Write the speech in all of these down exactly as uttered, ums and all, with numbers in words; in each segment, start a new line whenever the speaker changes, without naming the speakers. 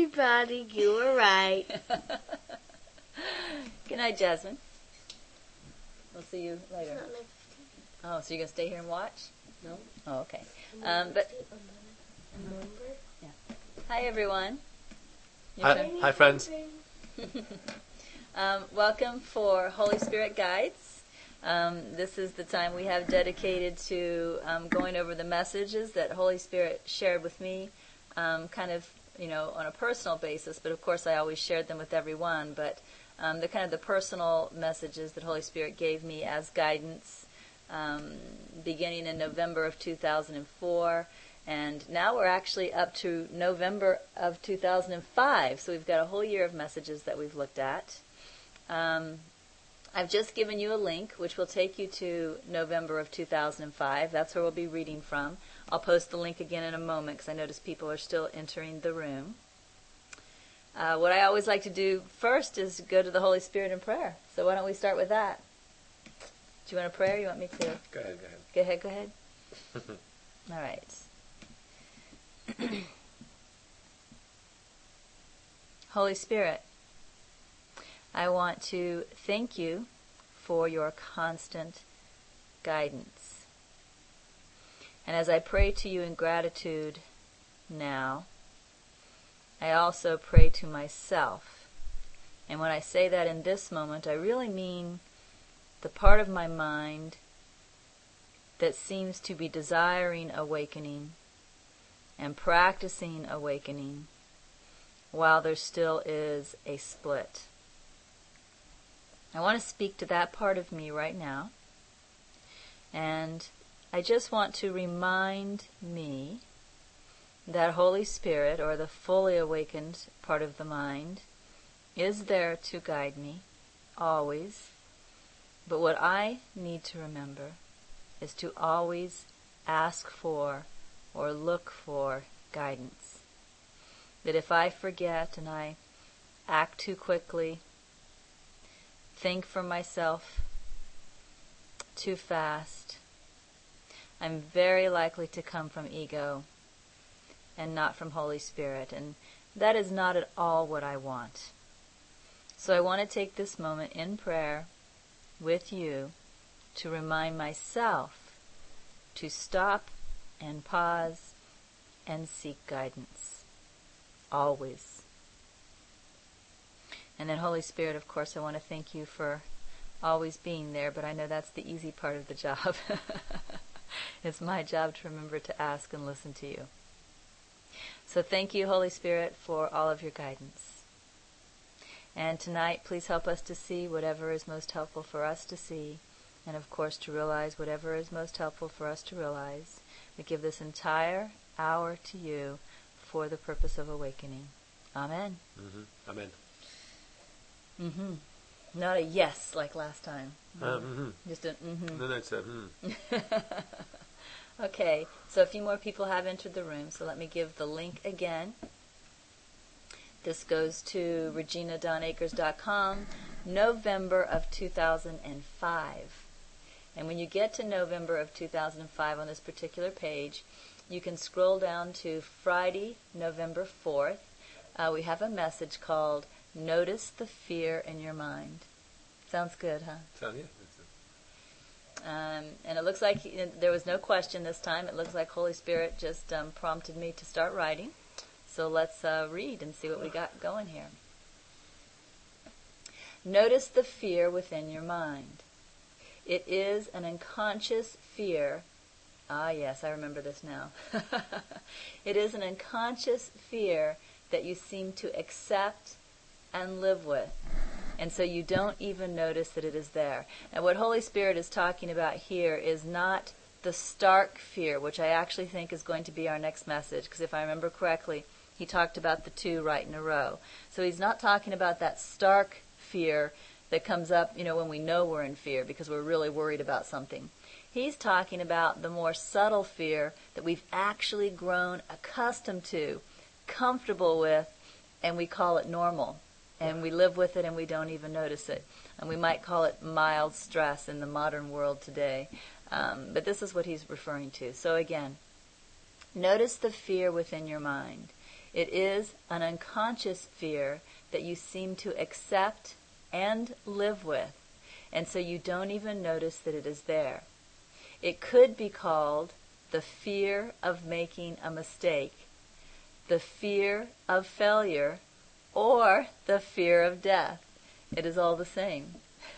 everybody. You were right.
Good night, Jasmine. We'll see you later. Oh, so you're going to stay here and watch?
No.
Oh, okay. Um, but yeah. Hi, everyone. Your
Hi,
turn?
hi, friends.
um, welcome for Holy Spirit Guides. Um, this is the time we have dedicated to um, going over the messages that Holy Spirit shared with me, um, kind of, you know, on a personal basis. But of course, I always shared them with everyone. But um, the kind of the personal messages that Holy Spirit gave me as guidance, um, beginning in November of two thousand four. And now we're actually up to November of two thousand five, so we've got a whole year of messages that we've looked at. Um, I've just given you a link, which will take you to November of two thousand five. That's where we'll be reading from. I'll post the link again in a moment, because I notice people are still entering the room. Uh, what I always like to do first is go to the Holy Spirit in prayer. So why don't we start with that? Do you want a prayer, or you want me to?
Go ahead, go ahead.
Go ahead, go ahead. All right. Holy Spirit, I want to thank you for your constant guidance. And as I pray to you in gratitude now, I also pray to myself. And when I say that in this moment, I really mean the part of my mind that seems to be desiring awakening and practicing awakening while there still is a split. I want to speak to that part of me right now, and I just want to remind me that Holy Spirit, or the fully awakened part of the mind, is there to guide me, always. But what I need to remember is to always ask for or look for guidance. That if I forget and I act too quickly, think for myself too fast, I'm very likely to come from ego and not from Holy Spirit. And that is not at all what I want. So I want to take this moment in prayer with you to remind myself to stop and pause and seek guidance. Always. And then Holy Spirit, of course, I want to thank you for always being there, but I know that's the easy part of the job. It's my job to remember to ask and listen to you. So thank you, Holy Spirit, for all of your guidance. And tonight, please help us to see whatever is most helpful for us to see, and of course to realize whatever is most helpful for us to realize. We give this entire hour to you for the purpose of awakening. Amen.
Mm-hmm. Amen.
Mm-hmm. Not a yes like last time.
Uh, mm-hmm.
Just a mm-hmm.
No, no, it's a hmm.
Okay, so a few more people have entered the room, so let me give the link again. This goes to regina dawn akers dot com, November of two thousand five. And when you get to November of two thousand five on this particular page, you can scroll down to Friday, November fourth. Uh, we have a message called Notice the Fear in Your Mind. Sounds good, huh?
Sound, yeah.
Um, and it looks like there was no question this time. It looks like Holy Spirit just um, prompted me to start writing. So let's uh, read and see what we got going here. Notice the fear within your mind. It is an unconscious fear. Ah, yes, I remember this now. It is an unconscious fear that you seem to accept and live with. And so you don't even notice that it is there. And what Holy Spirit is talking about here is not the stark fear, which I actually think is going to be our next message, because if I remember correctly, he talked about the two right in a row. So he's not talking about that stark fear that comes up, you know, when we know we're in fear because we're really worried about something. He's talking about the more subtle fear that we've actually grown accustomed to, comfortable with, and we call it normal. And we live with it and we don't even notice it. And we might call it mild stress in the modern world today. Um, but this is what he's referring to. So again, notice the fear within your mind. It is an unconscious fear that you seem to accept and live with, and so you don't even notice that it is there. It could be called the fear of making a mistake, the fear of failure, or the fear of death. It is all the same.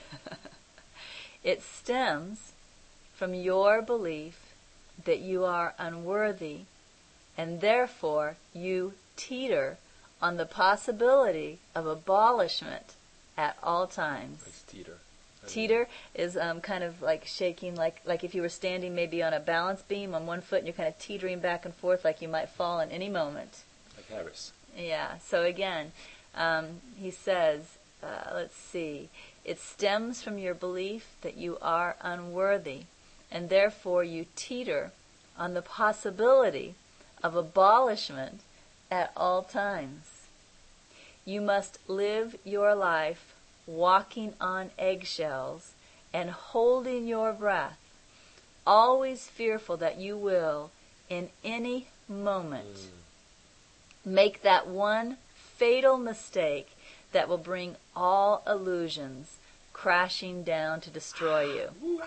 It stems from your belief that you are unworthy, and therefore you teeter on the possibility of abolishment at all times.
It's teeter.
Teeter is um, kind of like shaking, like like if you were standing maybe on a balance beam on one foot and you're kind of teetering back and forth like you might fall in any moment.
Like Harris.
Yeah, so again, um, he says, uh, let's see, it stems from your belief that you are unworthy, and therefore you teeter on the possibility of abolishment at all times. You must live your life walking on eggshells and holding your breath, always fearful that you will, in any moment, mm. make that one fatal mistake that will bring all illusions crashing down to destroy you.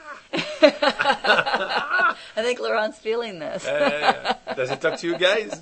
I think Laurent's feeling this.
Yeah, yeah, yeah. Does it talk to you guys?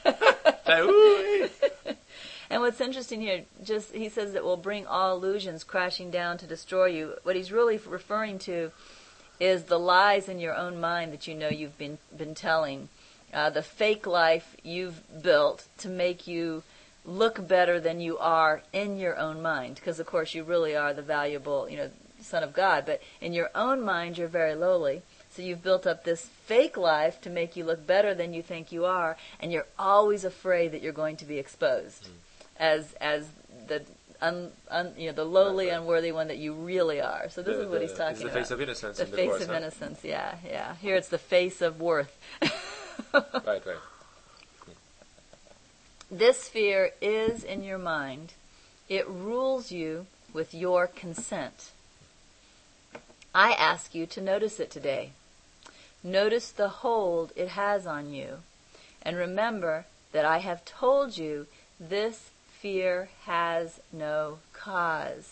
And what's interesting here, just he says that will bring all illusions crashing down to destroy you. What he's really referring to is the lies in your own mind that you know you've been been telling, uh, the fake life you've built to make you look better than you are in your own mind. Because of course you really are the valuable, you know, Son of God. But in your own mind you're very lowly. So you've built up this fake life to make you look better than you think you are, and you're always afraid that you're going to be exposed. Mm. As as the un, un, you know the lowly, right, right. unworthy one that you really are. So this
the,
is what
the,
he's talking
it's the
about.
Face of innocence.
The
in the
face
course,
of
huh?
innocence. Yeah, yeah. Here it's the face of worth.
Right, right.
This fear is in your mind. It rules you with your consent. I ask you to notice it today. Notice the hold it has on you, and remember that I have told you this fear has no cause.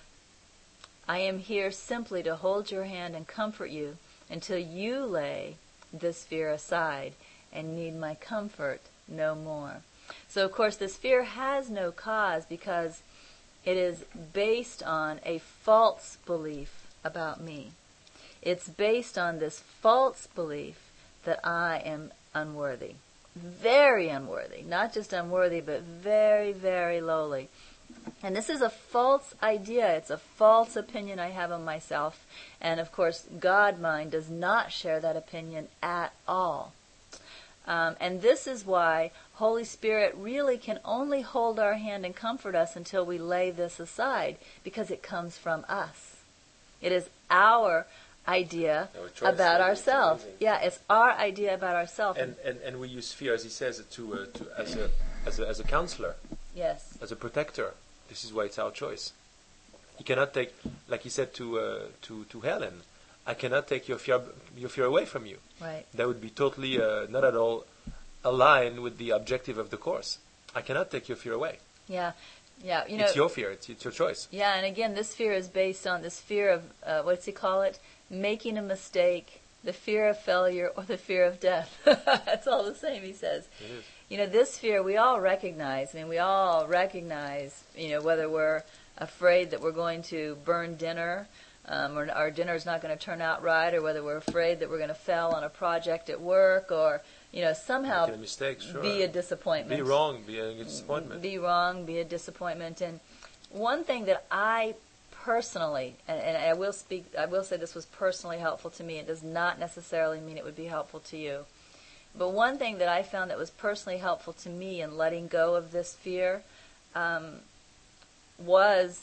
I am here simply to hold your hand and comfort you until you lay this fear aside and need my comfort no more. So, of course, this fear has no cause because it is based on a false belief about me. It's based on this false belief that I am unworthy. Very unworthy. Not just unworthy, but very, very lowly. And this is a false idea. It's a false opinion I have of myself. And of course, God mind does not share that opinion at all. Um, and this is why Holy Spirit really can only hold our hand and comfort us until we lay this aside, because it comes from us. It is our idea
no,
about ourselves. Yeah, it's our idea about ourselves.
And, and and we use fear, as he says, to uh, to as a as a as a counselor.
Yes.
As a protector. This is why it's our choice. He cannot take, like he said to uh, to to Helen, I cannot take your fear your fear away from you.
Right.
That would be totally uh, not at all aligned with the objective of the course. I cannot take your fear away.
Yeah. Yeah, you know,
it's your fear. It's, it's your choice.
Yeah, and again, this fear is based on this fear of uh, what's he call it? Making a mistake, the fear of failure, or the fear of death. It's all the same, he says.
It is.
You know, this fear we all recognize. I mean, we all recognize, you know, whether we're afraid that we're going to burn dinner, um, or our dinner's not going to turn out right, or whether we're afraid that we're going to fail on a project at work, or, you know, somehow
a mistake, sure.
be a disappointment.
Be wrong, be a disappointment.
Be wrong, be a disappointment. And one thing that I personally, and, and I will speak, I will say this was personally helpful to me. It does not necessarily mean it would be helpful to you. But one thing that I found that was personally helpful to me in letting go of this fear um, was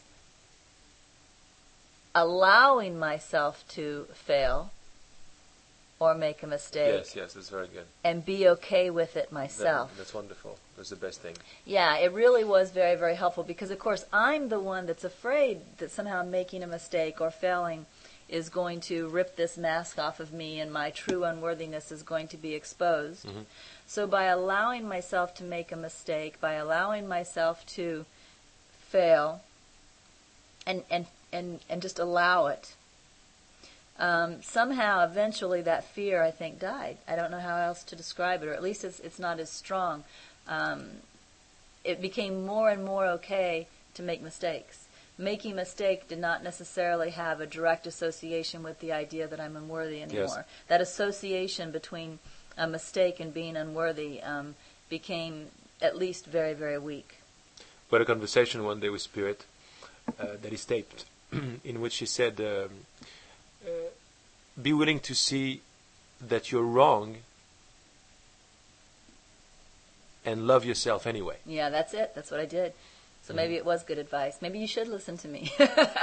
allowing myself to fail or make a mistake.
Yes, yes, that's very good.
And be okay with it myself.
That, that's wonderful. That's the best thing.
Yeah, it really was very, very helpful because, of course, I'm the one that's afraid that somehow making a mistake or failing is going to rip this mask off of me, and my true unworthiness is going to be exposed.
Mhm.
So by allowing myself to make a mistake, by allowing myself to fail, and and and, and just allow it, um, somehow eventually that fear, I think, died. I don't know how else to describe it, or at least it's, it's not as strong. Um, it became more and more okay to make mistakes. Making a mistake did not necessarily have a direct association with the idea that I'm unworthy anymore.
Yes.
That association between a mistake and being unworthy um, became at least very, very weak.
We had a conversation one day with Spirit uh, that is taped, in which he said, um, uh, be willing to see that you're wrong and love yourself anyway.
Yeah, that's it. That's what I did. So
Mhm.
maybe it was good advice. Maybe you should listen to me.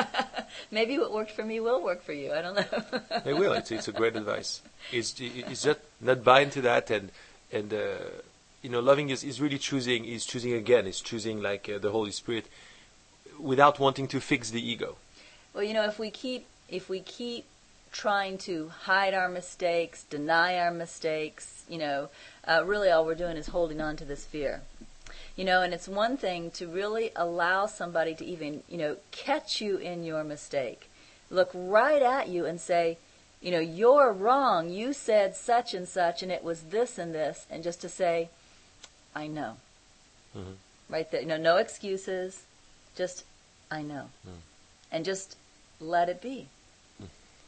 Maybe what worked for me will work for you. I don't know.
It will. It's, it's a great advice. It's, it's just not buy into that, and and uh, you know, loving is, is really choosing. Is choosing again. Is choosing like uh, the Holy Spirit, without wanting to fix the ego.
Well, you know, if we keep if we keep trying to hide our mistakes, deny our mistakes, you know, uh, really all we're doing is holding on to this fear. You know, and it's one thing to really allow somebody to even, you know, catch you in your mistake. Look right at you and say, you know, you're wrong. You said such and such, and it was this and this. And just to say, I know.
Mm-hmm.
Right there. You know, no excuses. Just, I know.
Mm.
And just let it be.
Mm.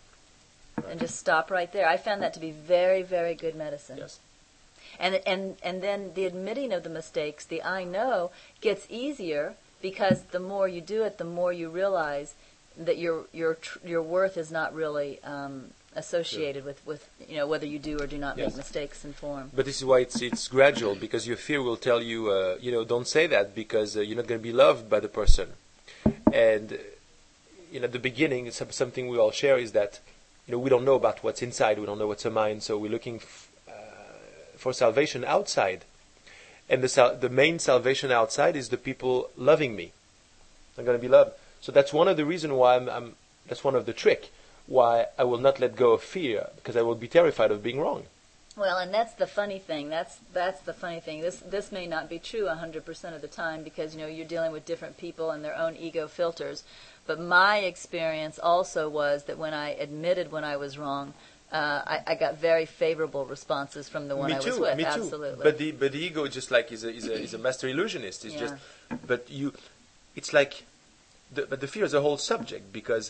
Right. And just stop right there. I found that to be very, very good medicine.
Yes.
And and and then the admitting of the mistakes, the I know, gets easier because the more you do it, the more you realize that your your tr- your worth is not really um, associated with, with you know whether you do or do not
Yes.
make mistakes in form.
But this is why it's it's gradual, because your fear will tell you, uh, you know, don't say that, because uh, you're not going to be loved by the person. And uh, you know, at the beginning, some, something we all share is that, you know, we don't know about what's inside, we don't know what's a mind, so we're looking f- uh, for salvation outside. And the sal- the main salvation outside is the people loving me. I'm going to be loved. So that's one of the reasons why I'm, I'm. That's one of the trick why I will not let go of fear, because I will be terrified of being wrong.
Well, and that's the funny thing. That's that's the funny thing. This this may not be true one hundred percent of the time, because you know you're dealing with different people and their own ego filters. But my experience also was that when I admitted when I was wrong, uh, I, I got very favorable responses from the one
me
I
too,
was with.
me too.
Absolutely.
But the but the ego just like is a is a is a master illusionist. It's
Yeah.
just, but you, it's like, the, but the fear is a whole subject, because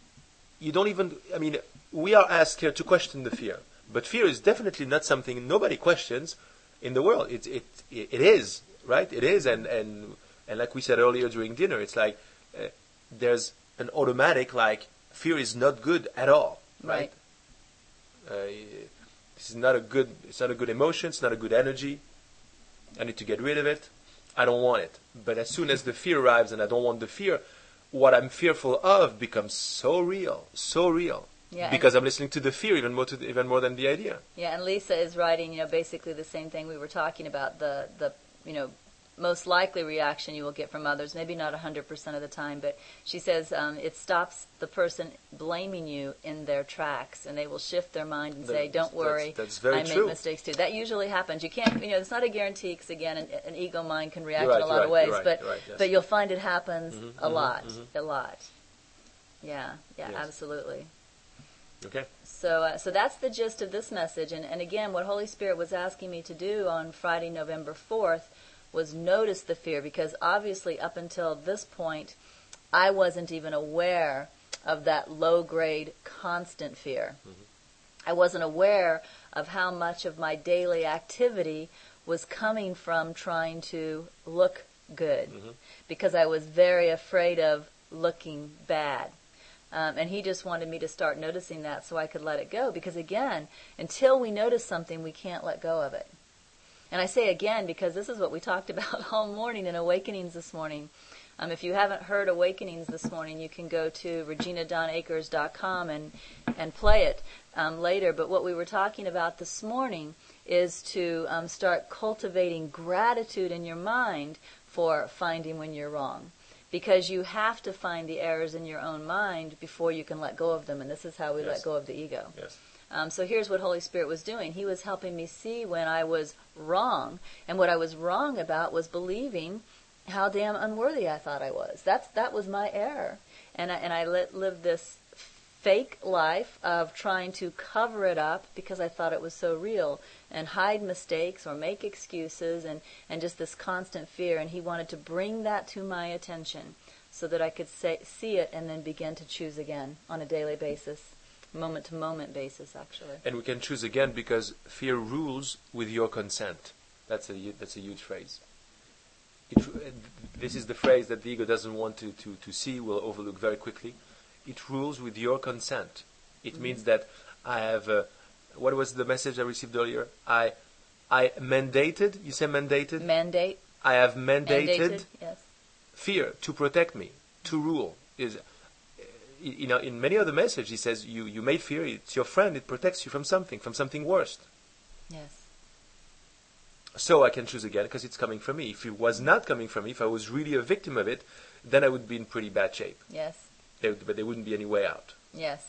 you don't even. I mean, we are asked here to question the fear, but fear is definitely not something nobody questions in the world. It it it is, right. It is, and and and like we said earlier during dinner, it's like uh, there's an automatic like fear is not good at all, right?
Right.
Uh, this is not a good. It's not a good emotion. It's not a good energy. I need to get rid of it. I don't want it. But as soon as the fear arrives, and I don't want the fear, what I'm fearful of becomes so real, so real.
Yeah,
because I'm listening to the fear even more, to the, even more than the idea.
Yeah, and Lisa is writing, you know, basically the same thing we were talking about, the, the you know, most likely reaction you will get from others, maybe not one hundred percent of the time, but she says um, it stops the person blaming you in their tracks, and they will shift their mind and say, don't worry,
that's, that's very
I
true.
make mistakes too. That usually happens. You can't, you know, it's not a guarantee, because again, an, an ego mind can react
You're right,
in a lot
you're
of
right,
ways,
you're right,
but,
you're right, yes.
but you'll find it happens
Mhm,
a
mhm,
lot,
mhm.
a lot. Yeah, yeah,
Yes.
absolutely.
Okay.
So uh, so that's the gist of this message. And, and again, what Holy Spirit was asking me to do on Friday, November fourth, was notice the fear, because obviously up until this point, I wasn't even aware of that low-grade constant fear. Mm-hmm. I wasn't aware of how much of my daily activity was coming from trying to look good, mm-hmm. because I was very afraid of looking bad. Um, and he just wanted me to start noticing that so I could let it go. Because again, until we notice something, we can't let go of it. And I say again because this is what we talked about all morning in Awakenings this morning. Um, if you haven't heard Awakenings this morning, you can go to regina dawn akers dot com and, and play it um, later. But what we were talking about this morning is to um, start cultivating gratitude in your mind for finding when you're wrong. because you have to find the errors in your own mind before you can let go of them, and this is how we
Yes.
let go of the ego.
Yes.
Um, so here's what Holy Spirit was doing. He was helping me see when I was wrong, and what I was wrong about was believing how damn unworthy I thought I was. That's that was my error, and I, and I lit, lived this fake life of trying to cover it up because I thought it was so real, and hide mistakes or make excuses, and, and just this constant fear. And he wanted to bring that to my attention so that I could say, see it and then begin to choose again on a daily basis, moment-to-moment basis, actually.
And we can choose again because fear rules with your consent. That's a that's a huge phrase. It, this is the phrase that the ego doesn't want to, to, to see, will overlook very quickly. It rules with your consent. It mm-hmm. means that I have, uh, what was the message I received earlier? I I mandated, you say mandated?
Mandate.
I have mandated,
mandated yes.
fear to protect me, to rule. Is, you know, in many other messages he says, you, you made fear, it's your friend, it protects you from something, from something worse.
Yes.
So I can choose again because it's coming from me. If it was not coming from me, if I was really a victim of it, then I would be in pretty bad shape.
Yes.
There, but there wouldn't be any way out.
Yes.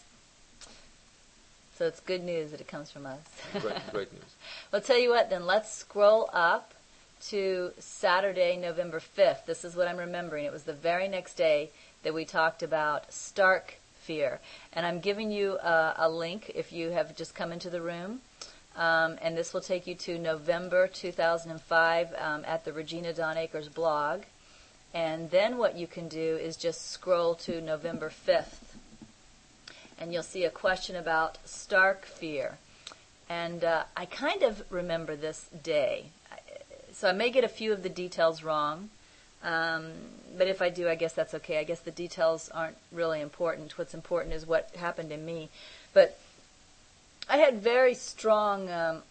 So it's good news that it comes from us.
Great, great news.
Well, tell you what, then let's scroll up to Saturday, November fifth. This is what I'm remembering. It was the very next day that we talked about stark fear. And I'm giving you a, a link if you have just come into the room. Um, and this will take you to November two thousand five um, at the Regina Dawn Akers blog. And then what you can do is just scroll to November fifth. And you'll see a question about stark fear. And uh, I kind of remember this day. So I may get a few of the details wrong. Um, but if I do, I guess that's okay. I guess the details aren't really important. What's important is what happened in me. But I had very strong um,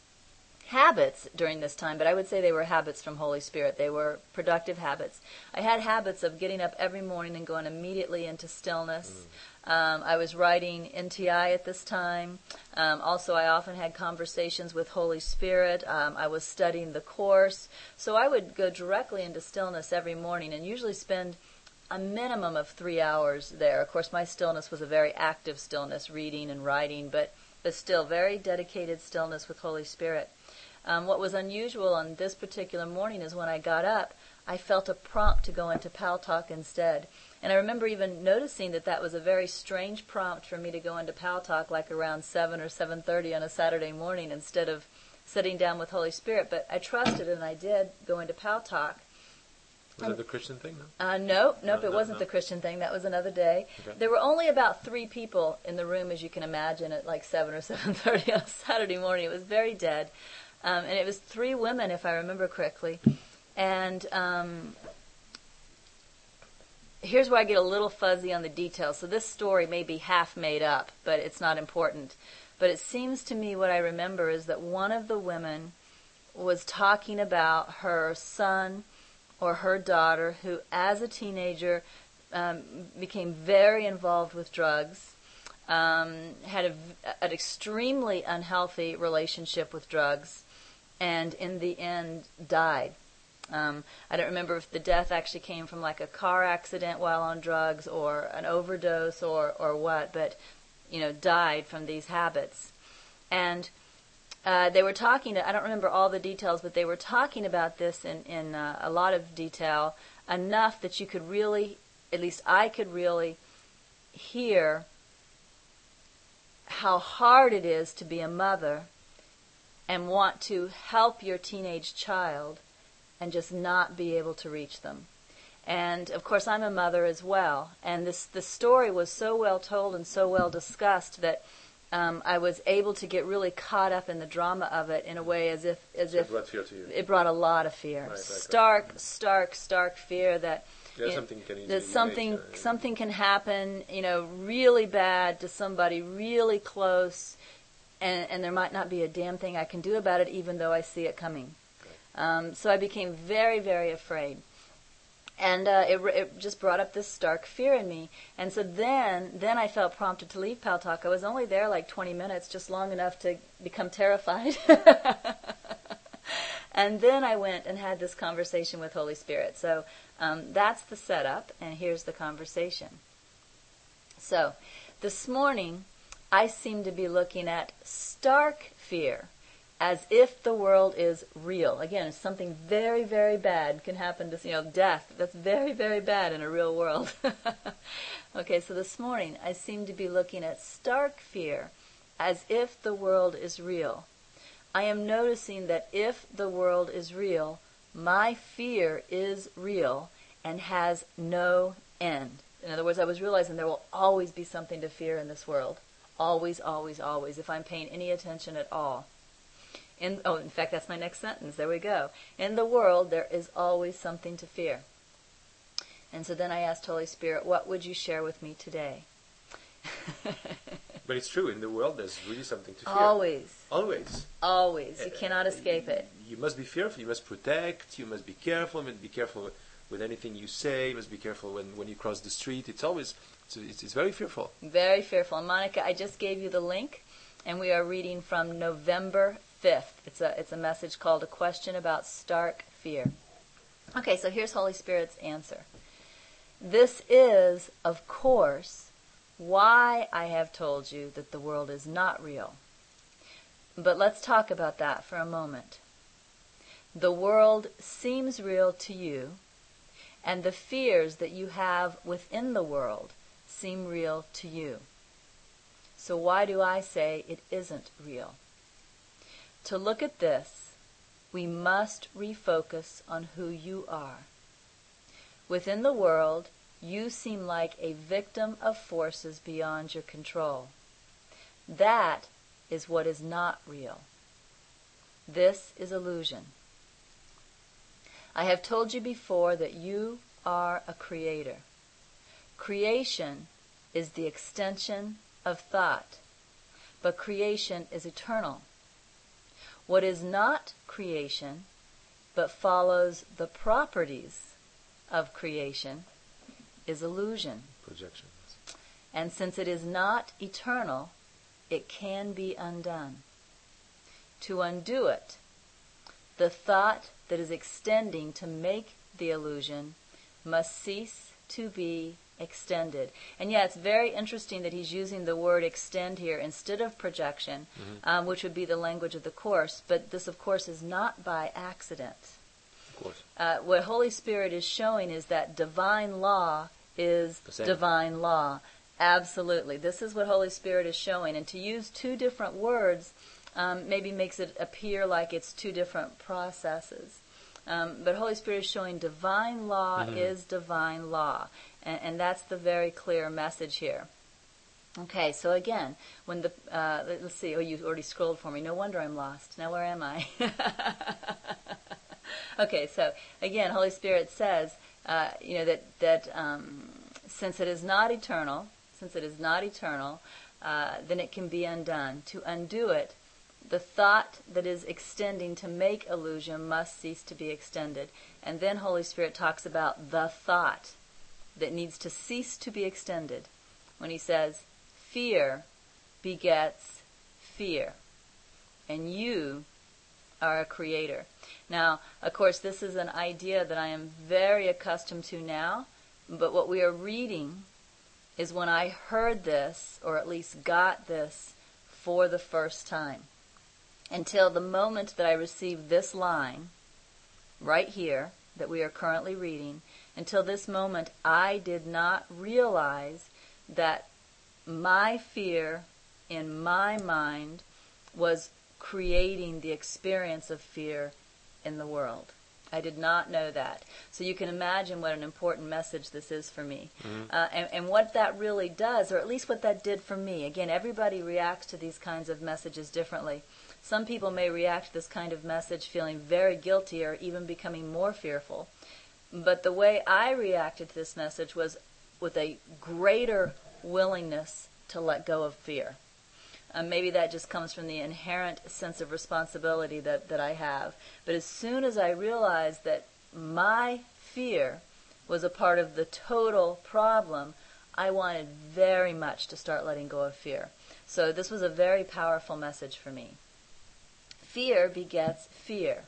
habits during this time, but I would say they were habits from Holy Spirit. They were productive habits. I had habits of getting up every morning and going immediately into stillness. Mm. Um, I was writing N T I at this time. Um, also, I often had conversations with Holy Spirit. Um, I was studying the Course. So I would go directly into stillness every morning and usually spend a minimum of three hours there. Of course, my stillness was a very active stillness, reading and writing, but, but still very dedicated stillness with Holy Spirit. Um, what was unusual on this particular morning is when I got up, I felt a prompt to go into Pal Talk instead. And I remember even noticing that that was a very strange prompt for me to go into Pal Talk like around seven or seven thirty on a Saturday morning instead of sitting down with Holy Spirit. But I trusted and I did go into Pal Talk.
Was it the Christian thing? No,
uh, nope, nope,
no,
it
no,
wasn't
no.
the Christian thing. That was another day.
Okay.
There were only about three people in the room, as you can imagine, at like seven or seven thirty on a Saturday morning. It was very dead. Um, and it was three women, if I remember correctly. And um, here's where I get a little fuzzy on the details. So this story may be half made up, but it's not important. But it seems to me what I remember is that one of the women was talking about her son or her daughter who, as a teenager, um, became very involved with drugs, um, had a, an extremely unhealthy relationship with drugs, and in the end died. Um, I don't remember if the death actually came from like a car accident while on drugs or an overdose or, or what, but, you know, died from these habits. And uh, they were talking, I don't remember all the details, but they were talking about this in, in uh, a lot of detail, enough that you could really, at least I could really hear how hard it is to be a mother and want to help your teenage child and just not be able to reach them. And, of course, I'm a mother as well. And this the story was so well told and so well discussed that um, I was able to get really caught up in the drama of it in a way as if... as
so
if
it brought fear to you.
It brought a lot of fear.
Right, right,
stark,
right.
stark, stark fear that...
Yeah,
you know,
something can easily
that something
nature, yeah.
something can happen, you know, really bad to somebody really close, and, and there might not be a damn thing I can do about it, even though I see it coming. Um, so I became very, very afraid. And uh, it, it just brought up this stark fear in me. And so then then I felt prompted to leave Pal Talk. I was only there like twenty minutes, just long enough to become terrified. And then I went and had this conversation with Holy Spirit. So um, that's the setup, and here's the conversation. So this morning, I seem to be looking at stark fear, as if the world is real. Again, something very, very bad can happen to, you know, death. That's very, very bad in a real world. Okay, so this morning, I seem to be looking at stark fear, as if the world is real. I am noticing that if the world is real, my fear is real and has no end. In other words, I was realizing there will always be something to fear in this world. Always, always, always, if I'm paying any attention at all. In, oh, in fact, that's my next sentence. There we go. In the world, there is always something to fear. And so then I asked Holy Spirit, what would you share with me today?
But it's true, in the world there's really something to fear.
Always.
Always.
Always. You
Uh,
cannot escape it.
You must be fearful, you must protect, you must be careful, you must be careful with anything you say, you must be careful when, when you cross the street. It's always, it's, it's, it's very fearful.
Very fearful. And Monica, I just gave you the link, and we are reading from November fifth. It's a, it's a message called A Question About Stark Fear. Okay, so here's Holy Spirit's answer. This is, of course, why I have told you that the world is not real. But let's talk about that for a moment. The world seems real to you, and the fears that you have within the world seem real to you. So why do I say it isn't real? To look at this, we must refocus on who you are. Within the world, you seem like a victim of forces beyond your control. That is what is not real. This is illusion. I have told you before that you are a creator. Creation is the extension of thought, but creation is eternal. What is not creation, but follows the properties of creation, is illusion.
Projections.
And since it is not eternal, it can be undone. To undo it, the thought that is extending to make the illusion must cease to be extended. And yeah, it's very interesting that he's using the word extend here instead of projection, mm-hmm. um, which would be the language of the Course. But this, of course, is not by accident.
Of course.
Uh, what Holy Spirit is showing is that divine law is divine law. Absolutely. This is what Holy Spirit is showing. And to use two different words um, maybe makes it appear like it's two different processes. Um, but Holy Spirit is showing divine law mm-hmm. is divine law. And, and that's the very clear message here. Okay, so again, when the, uh, let's see, oh, you already scrolled for me. No wonder I'm lost. Now where am I? Okay, so again, Holy Spirit says, uh, you know, that, that um, since it is not eternal, since it is not eternal, uh, then it can be undone. To undo it, the thought that is extending to make illusion must cease to be extended. And then Holy Spirit talks about the thought that needs to cease to be extended when he says, fear begets fear. And you are a creator. Now, of course, this is an idea that I am very accustomed to now, but what we are reading is when I heard this, or at least got this, for the first time. Until the moment that I received this line, right here, that we are currently reading, until this moment, I did not realize that my fear in my mind was creating the experience of fear in the world. I did not know that. So you can imagine what an important message this is for me. Mm-hmm. Uh, and, and what that really does, or at least what that did for me. Again, everybody reacts to these kinds of messages differently. Some people may react to this kind of message feeling very guilty or even becoming more fearful. But the way I reacted to this message was with a greater willingness to let go of fear. Um, maybe that just comes from the inherent sense of responsibility that, that I have. But as soon as I realized that my fear was a part of the total problem, I wanted very much to start letting go of fear. So this was a very powerful message for me. Fear begets fear.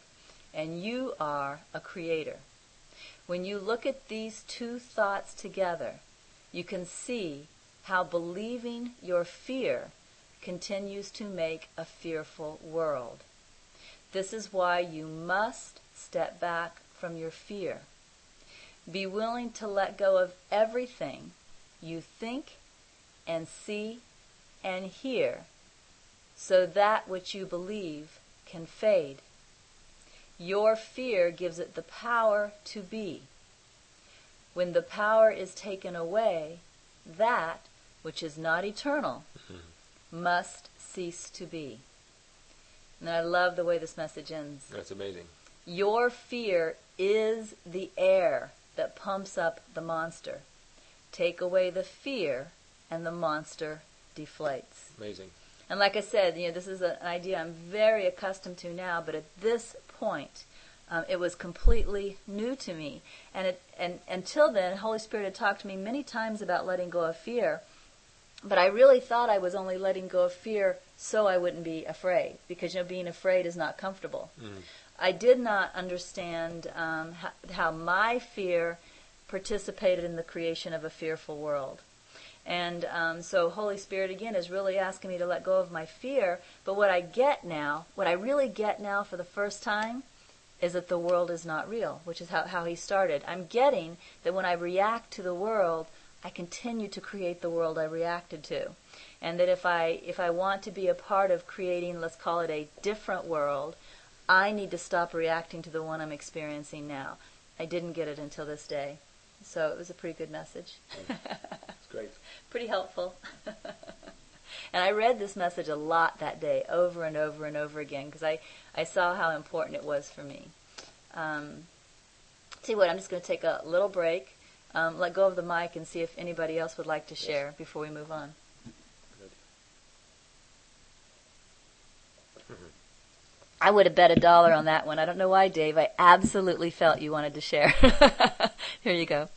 and you are a creator. When you look at these two thoughts together, you can see how believing your fear continues to make a fearful world. This is why you must step back from your fear. Be willing to let go of everything you think and see and hear, so that which you believe can fade. Your fear gives it the power to be. When the power is taken away, that which is not eternal mm-hmm. must cease to be. And I love the way this message ends.
That's amazing.
Your fear is the air that pumps up the monster. Take away the fear, and the monster deflates.
Amazing.
And like I said, you know, this is an idea I'm very accustomed to now, but at this point, um, it was completely new to me. And, it, and until then, Holy Spirit had talked to me many times about letting go of fear, but I really thought I was only letting go of fear so I wouldn't be afraid, because, you know, being afraid is not comfortable. Mm. I did not understand um, how, how my fear participated in the creation of a fearful world. And um, so Holy Spirit, again, is really asking me to let go of my fear. But what I get now, what I really get now for the first time, is that the world is not real, which is how, how he started. I'm getting that when I react to the world, I continue to create the world I reacted to. And that if I if I want to be a part of creating, let's call it a different world, I need to stop reacting to the one I'm experiencing now. I didn't get it until this day. So it was a pretty good message.
It's great.
Pretty helpful. And I read this message a lot that day, over and over and over again, because I, I saw how important it was for me. Um, tell you what, I'm just going to take a little break, um, let go of the mic, and see if anybody else would like to share yes. before we move on. Good. I would have bet a dollar on that one. I don't know why, Dave. I absolutely felt you wanted to share. Here you go.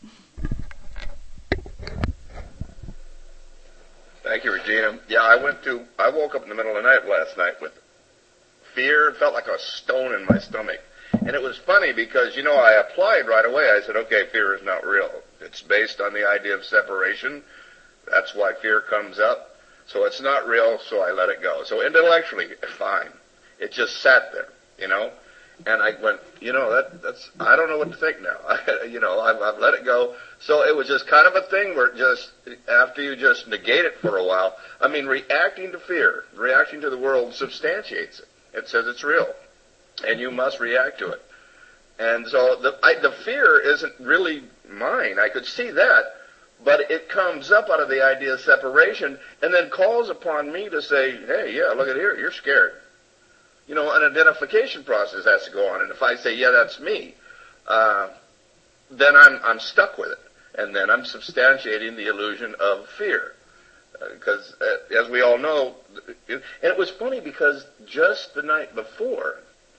Thank you, Regina. Yeah, I went to, I woke up in the middle of the night last night with fear. It felt like a stone in my stomach. And it was funny because, you know, I applied right away. I said, okay, fear is not real. It's based on the idea of separation. That's why fear comes up. So it's not real, so I let it go. So intellectually, fine. It just sat there, you know. And I went, you know, that that's, I don't know what to think now. I, you know, I've, I've let it go. So it was just kind of a thing where just, after you just negate it for a while, I mean, reacting to fear, reacting to the world substantiates it. It says it's real. And you must react to it. And so the, I, the fear isn't really mine. I could see that. But it comes up out of the idea of separation and then calls upon me to say, hey, yeah, look at here, you're scared. You know, an identification process has to go on. And if I say, yeah, that's me, uh, then I'm I'm stuck with it. And then I'm substantiating the illusion of fear. Because, uh, as we all know, it, and it was funny because just the night before,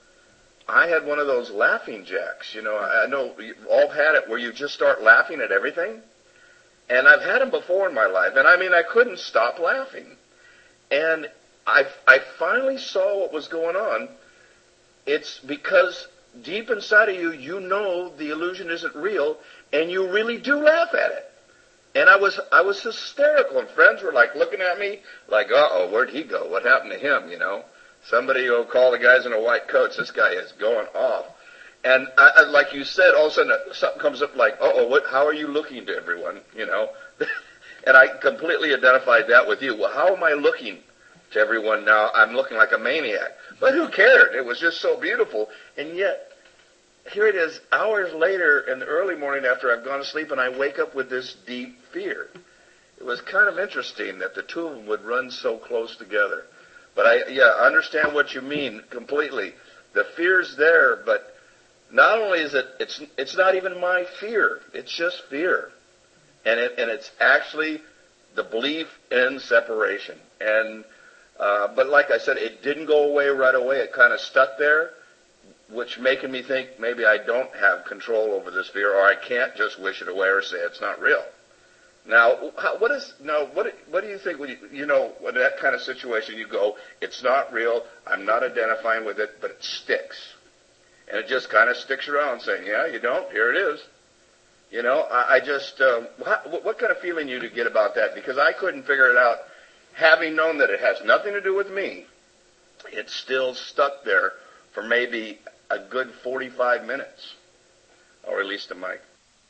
I had one of those laughing jacks. You know, I, I know you've all had it where you just start laughing at everything. And I've had them before in my life. And I mean, I couldn't stop laughing. And I, I finally saw what was going on. It's because deep inside of you, you know the illusion isn't real, and you really do laugh at it. And I was I was hysterical, and friends were like looking at me like, uh-oh, where'd he go? What happened to him, you know? Somebody will call the guys in a white coats. This guy is going off. And I, I, like you said, all of a sudden something comes up like, uh-oh, what? How are you looking to everyone, you know? And I completely identified that with you. Well, how am I looking to everyone now? I'm looking like a maniac. But who cared? It was just so beautiful. And yet, here it is, hours later in the early morning after I've gone to sleep, and I wake up with this deep fear. It was kind of interesting that the two of them would run so close together. But I, yeah, I understand what you mean completely. The fear's there, but not only is it, it's it's not even my fear. It's just fear. And it and it's actually the belief in separation. And uh, but like I said, it didn't go away right away. It kind of stuck there, which making me think maybe I don't have control over this fear, or I can't just wish it away or say it's not real. Now, how, what is now? What what do you think when you you know when that kind of situation you go, it's not real. I'm not identifying with it, but it sticks, and it just kind of sticks around saying, yeah, you don't, here it is. You know, I, I just, um, what, what kind of feeling you get about that? Because I couldn't figure it out. Having known that it has nothing to do with me, it's still stuck there for maybe a good forty-five minutes. I'll release the mic.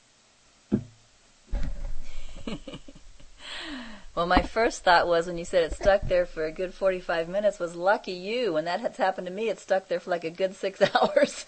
Well, my first thought was when you said it stuck there for a good forty-five minutes was lucky you. When that has happened to me, it stuck there for like a good six hours.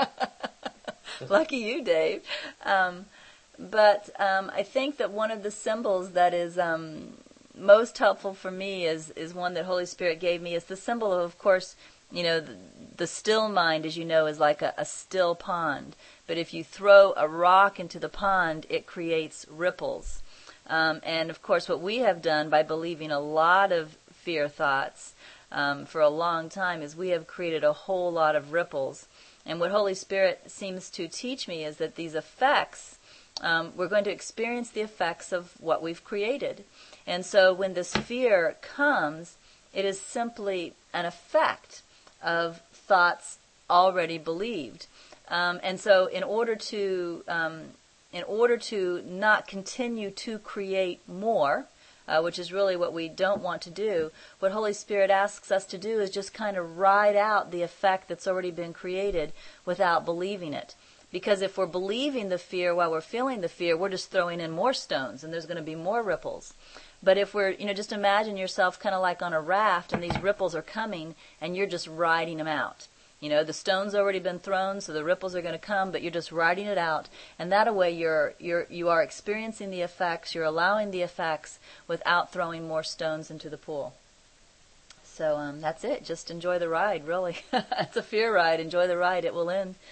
Lucky you, Dave. Um, but um, I think that one of the symbols that is um, most helpful for me is, is one that Holy Spirit gave me. It's the symbol of, of course, you know, the, the still mind, as you know, is like a, a still pond. But if you throw a rock into the pond, it creates ripples. Um, and, of course, what we have done by believing a lot of fear thoughts um, for a long time is we have created a whole lot of ripples. And what Holy Spirit seems to teach me is that these effects, um, we're going to experience the effects of what we've created. And so when this fear comes, it is simply an effect of thoughts already believed. Um, and so in order to... Um, In order to not continue to create more, uh, which is really what we don't want to do, what Holy Spirit asks us to do is just kind of ride out the effect that's already been created without believing it. Because if we're believing the fear while we're feeling the fear, we're just throwing in more stones and there's going to be more ripples. But if we're, you know, just imagine yourself kind of like on a raft and these ripples are coming and you're just riding them out. You know, the stone's already been thrown, so the ripples are going to come, but you're just riding it out. And that way you're, you're, you are experiencing the effects, you're allowing the effects without throwing more stones into the pool. So um, that's it. Just enjoy the ride, really. It's a fear ride. Enjoy the ride. It will end.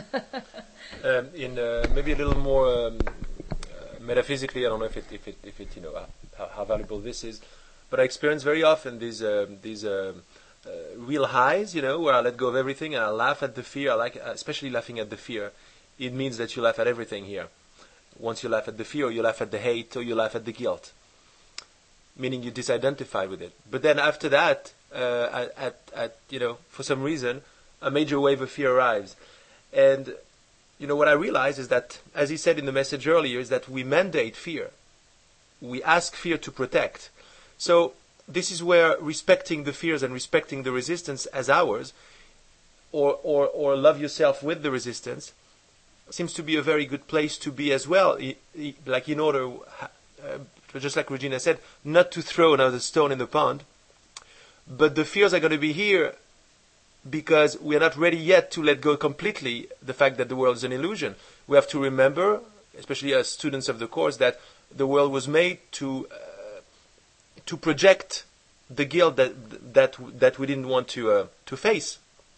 um, in uh, maybe a little more um, uh, metaphysically, I don't know if it, if it, if it you know, how, how valuable this is, but I experience very often these, uh, these, uh, Uh, real highs, you know, where I let go of everything and I laugh at the fear. I like, especially laughing at the fear. It means that you laugh at everything here. Once you laugh at the fear, or you laugh at the hate, or you laugh at the guilt, meaning you disidentify with it. But then after that, uh, at, at, at you know, for some reason, a major wave of fear arrives, and you know what I realize is that, as he said in the message earlier, is that we mandate fear. We ask fear to protect. So this is where respecting the fears and respecting the resistance as ours, or, or, or love yourself with the resistance, seems to be a very good place to be as well. I, I, like in order, uh, just like Regina said, not to throw another stone in the pond, but the fears are going to be here because we are not ready yet to let go completely the fact that the world is an illusion. We have to remember, especially as students of the course, that the world was made to uh, to project the guilt that that that we didn't want to uh, to face.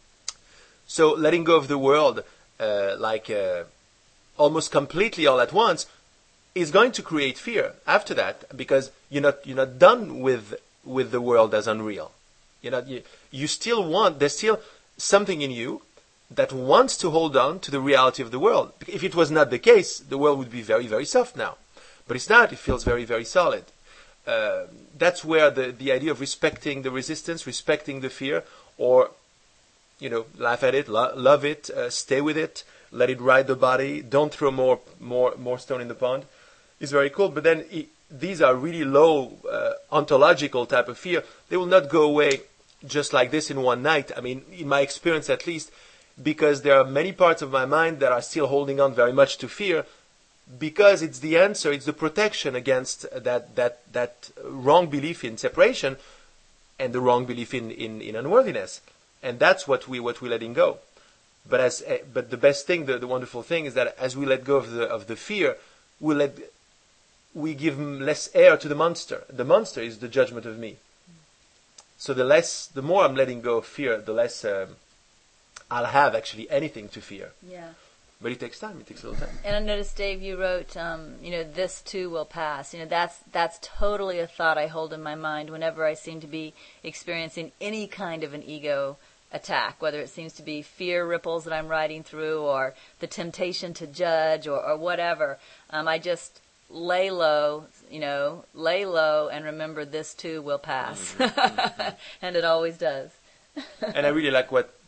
So letting go of the world, uh, like uh, almost completely all at once, is going to create fear after that, because you're not you're not done with with the world as unreal. You're not you, you still want there's still something in you that wants to hold on to the reality of the world. If it was not the case, the world would be very very soft now, but it's not. It feels very very solid. Uh, that's where the, the idea of respecting the resistance, respecting the fear, or, you know, laugh at it, lo- love it, uh, stay with it, let it ride the body, don't throw more more more stone in the pond, is very cool. But then it, these are really low uh, ontological type of fear. They will not go away just like this in one night. I mean, in my experience at least, because there are many parts of my mind that are still holding on very much to fear, because it's the answer, it's the protection against that that that wrong belief in separation and the wrong belief in, in, in unworthiness, and that's what we what we're letting go. But as uh, but the best thing, the, the wonderful thing, is that as we let go of the of the fear, we let we give less air to the monster. The monster is the judgment of me. So the less, the more I'm letting go of fear, the less um, I'll have actually anything to fear.
Yeah.
But it takes time. It takes a little time.
And I noticed, Dave, you wrote, um, you know, this too will pass. You know, that's that's totally a thought I hold in my mind whenever I seem to be experiencing any kind of an ego attack, whether it seems to be fear ripples that I'm riding through, or the temptation to judge, or, or whatever. Um, I just lay low, you know, lay low, and remember this too will pass, mm-hmm. And it always does.
And I really like what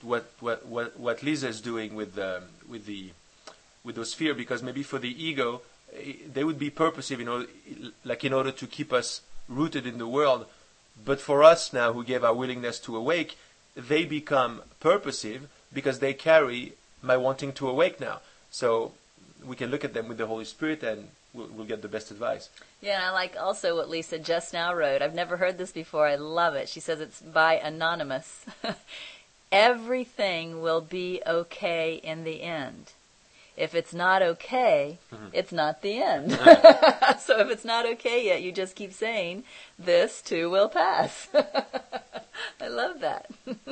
what what what, what Lisa is doing with the with the with those fear, because maybe for the ego, they would be purposive, you know, like in order to keep us rooted in the world. But for us now, who gave our willingness to awake, they become purposive because they carry my wanting to awake now. So we can look at them with the Holy Spirit, and we'll, we'll get the best advice.
Yeah, and I like also what Lisa just now wrote. I've never heard this before. I love it. She says it's by Anonymous. Everything will be okay in the end. If it's not okay, mm-hmm. it's not the end. So if it's not okay yet, you just keep saying, this too will pass. I love that.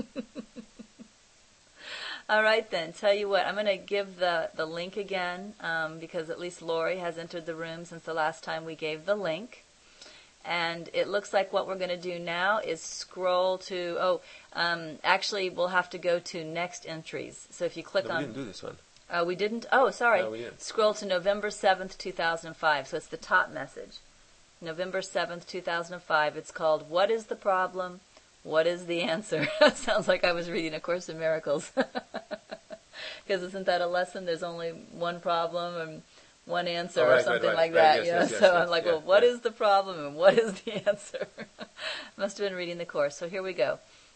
All right then, tell you what, I'm going to give the, the link again, um, because at least Lori has entered the room since the last time we gave the link. And it looks like what we're going to do now is scroll to, oh, um, actually we'll have to go to next entries. So if you click
no,
on...
we didn't do this one.
Uh, we didn't? Oh, sorry.
No, we didn't. Scroll
to November seventh, two thousand five. So it's the top message. November seventh, two thousand five. It's called, What is the Problem? What is the Answer? Sounds like I was reading A Course in Miracles. Because isn't that a lesson? There's only one problem and one answer,
oh, right,
or something
right, right,
like
right,
that.
yes,
you know?
yes, yes,
so
yes,
I'm like,
yeah,
well, what
yeah.
is the problem and what is the answer? Must have been reading the Course. So here we go.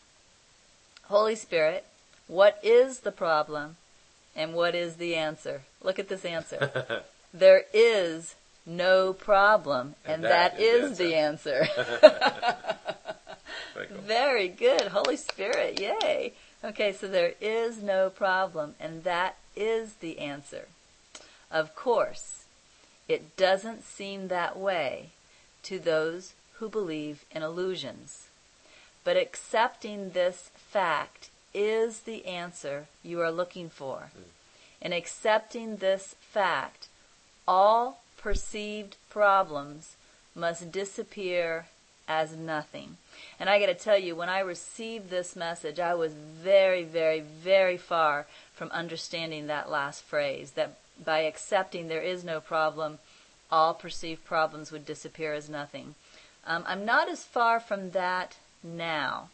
Holy Spirit, what is the problem? And what is the answer? Look at this answer. There is no problem, and, and that, that is, is the answer. The answer. Very cool. Very good. Holy Spirit, yay. Okay, so there is no problem, and that is the answer. Of course, it doesn't seem that way to those who believe in illusions. But accepting this fact is the answer you are looking for. Mm. In accepting this fact, all perceived problems must disappear as nothing. And I got to tell you, when I received this message, I was very, very, very far from understanding that last phrase, that by accepting there is no problem, all perceived problems would disappear as nothing. Um, I'm not as far from that now.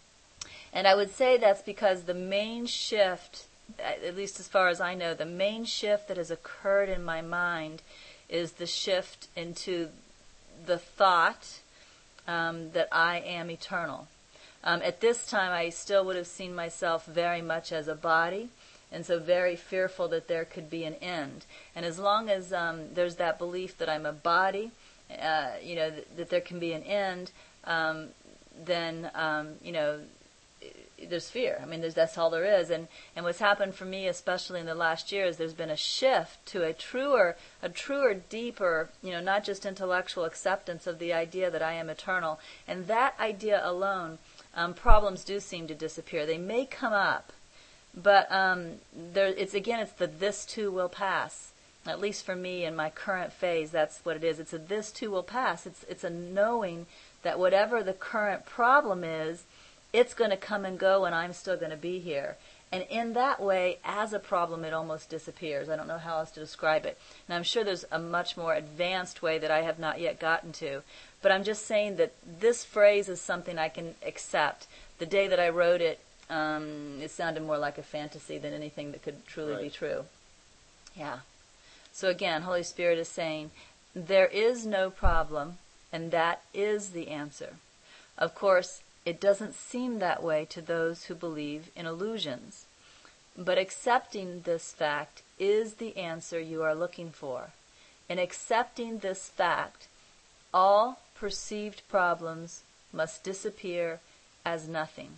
And I would say that's because the main shift, at least as far as I know, the main shift that has occurred in my mind is the shift into the thought um, that I am eternal. Um, at this time, I still would have seen myself very much as a body, and so very fearful that there could be an end. And as long as um, there's that belief that I'm a body, uh, you know, th- that there can be an end, um, then, um, you know, there's fear. I mean, there's, that's all there is. And, and what's happened for me, especially in the last year, is there's been a shift to a truer, a truer, deeper, you know, not just intellectual acceptance of the idea that I am eternal. And that idea alone, um, problems do seem to disappear. They may come up, but um, there, it's again, it's the this too will pass. At least for me in my current phase, that's what it is. It's a this too will pass. It's it's a knowing that whatever the current problem is, it's going to come and go, and I'm still going to be here. And in that way, as a problem, it almost disappears. I don't know how else to describe it. And I'm sure there's a much more advanced way that I have not yet gotten to. But I'm just saying that this phrase is something I can accept. The day that I wrote it, um, it sounded more like a fantasy than anything that could truly
right.
be true. Yeah. So again, Holy Spirit is saying, there is no problem, and that is the answer. Of course, it doesn't seem that way to those who believe in illusions. But accepting this fact is the answer you are looking for. In accepting this fact, all perceived problems must disappear as nothing.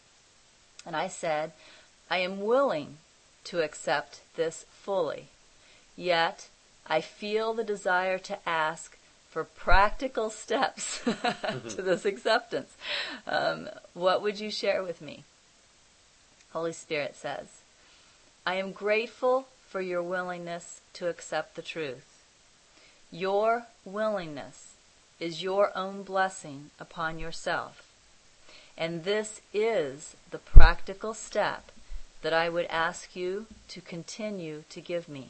And I said, I am willing to accept this fully. Yet, I feel the desire to ask for practical steps to this acceptance. Um, what would you share with me? Holy Spirit says, I am grateful for your willingness to accept the truth. Your willingness is your own blessing upon yourself. And this is the practical step that I would ask you to continue to give me.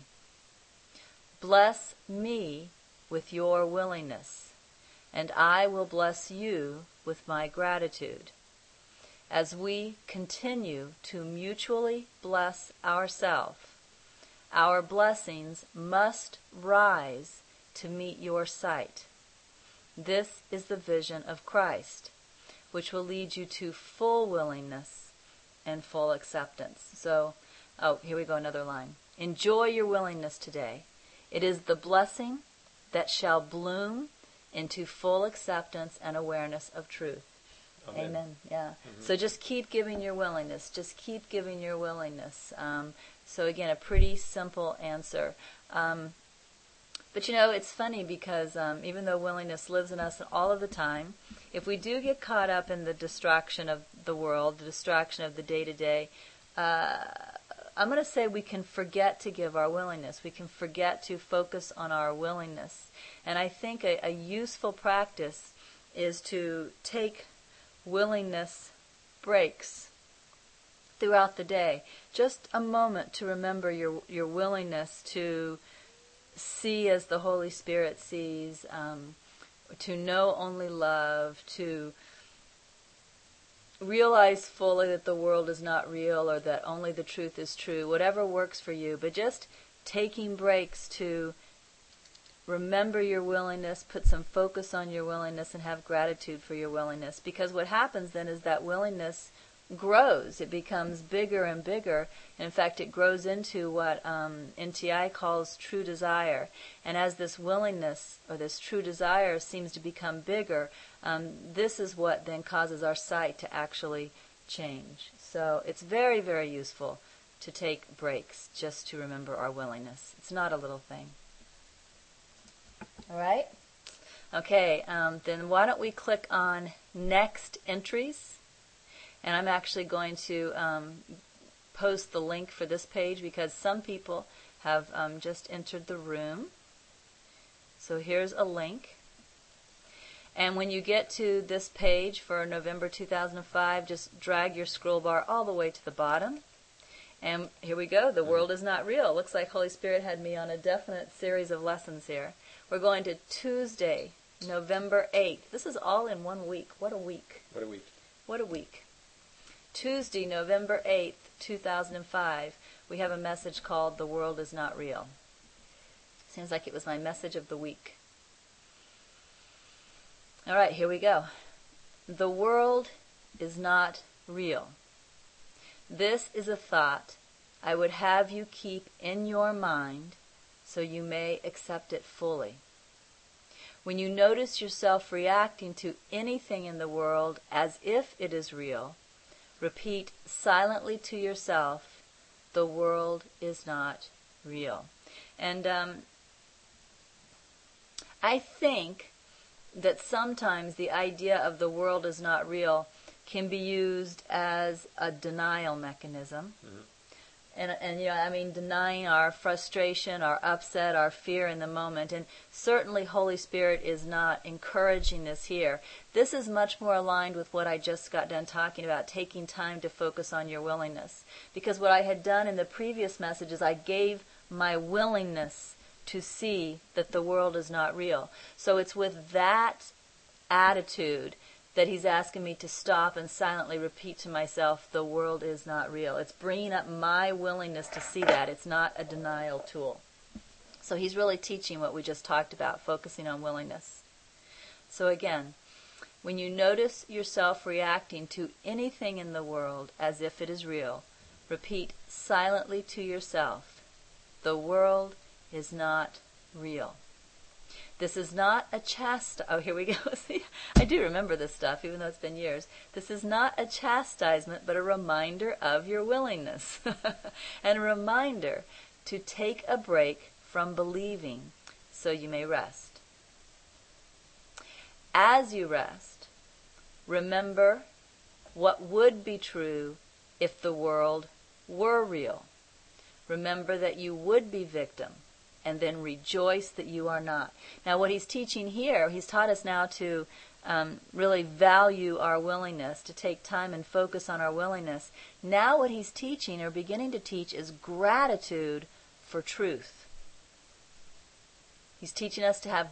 Bless me with your willingness, and I will bless you with my gratitude. as we continue to mutually bless ourselves, our blessings must rise to meet your sight. This is the vision of Christ, which will lead you to full willingness and full acceptance. So, oh, here we go, another line. Enjoy your willingness today. It is the blessing that shall bloom into full acceptance and awareness of truth. Amen. Amen. Yeah. Mm-hmm. So just keep giving your willingness. Just keep giving your willingness. Um, so again, a pretty simple answer. Um, but you know, it's funny because um, even though willingness lives in us all of the time, if we do get caught up in the distraction of the world, the distraction of the day-to-day, uh, I'm going to say we can forget to give our willingness. We can forget to focus on our willingness. And I think a, a useful practice is to take willingness breaks throughout the day. Just a moment to remember your your willingness to see as the Holy Spirit sees, um, to know only love, to realize fully that the world is not real or that only the truth is true, whatever works for you, but just taking breaks to remember your willingness, put some focus on your willingness, and have gratitude for your willingness. Because what happens then is that willingness grows. It becomes bigger and bigger. And in fact, it grows into what um, N T I calls true desire. And as this willingness or this true desire seems to become bigger, um, this is what then causes our sight to actually change. So it's very, very useful to take breaks just to remember our willingness. It's not a little thing. All right? Okay, um, then why don't we click on Next Entries? And I'm actually going to um, post the link for this page because some people have um, just entered the room. So here's a link. And when you get to this page for November two thousand five, just drag your scroll bar all the way to the bottom. And here we go. The world is not real. Looks like Holy Spirit had me on a definite series of lessons here. We're going to Tuesday, November eighth. This is all in one week. What a week.
What a week.
What a week. Tuesday, November eighth, two thousand five, we have a message called The World is Not Real. Seems like it was my message of the week. All right, here we go. The world is not real. This is a thought I would have you keep in your mind so you may accept it fully. When you notice yourself reacting to anything in the world as if it is real, repeat silently to yourself, the world is not real. And um, I think that sometimes the idea of the world is not real can be used as a denial mechanism. Mm-hmm. And, and, you know, I mean, denying our frustration, our upset, our fear in the moment. And certainly Holy Spirit is not encouraging this here. This is much more aligned with what I just got done talking about, taking time to focus on your willingness. Because what I had done in the previous message is I gave my willingness to see that the world is not real. So it's with that attitude that he's asking me to stop and silently repeat to myself, the world is not real. It's bringing up my willingness to see that. It's not a denial tool. So he's really teaching what we just talked about, focusing on willingness. So again, when you notice yourself reacting to anything in the world as if it is real, repeat silently to yourself, the world is not real. This is not a chast... Oh, here we go. See, I do remember this stuff, even though it's been years. This is not a chastisement, but a reminder of your willingness. And a reminder to take a break from believing so you may rest. As you rest, remember what would be true if the world were real. Remember that you would be victim, and then rejoice that you are not. Now, what he's teaching here, he's taught us now to um, really value our willingness, to take time and focus on our willingness. Now what he's teaching, or beginning to teach, is gratitude for truth. He's teaching us to have